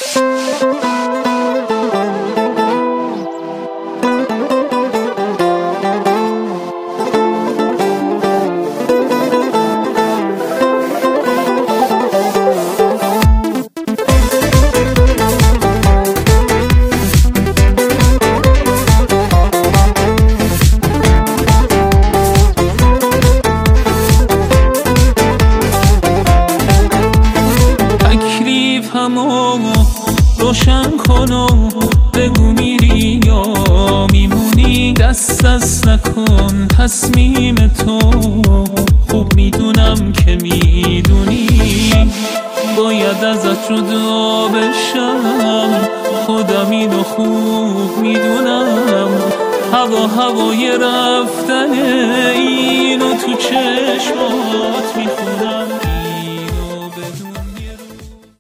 همو روشن کن و بگو میری یا میمونی، دست از نکن تصمیم تو، خوب میدونم که میدونی باید ازت جدا بشم، خودم اینو خوب میدونم، هوای رفتن اینو تو چشمات میخونم.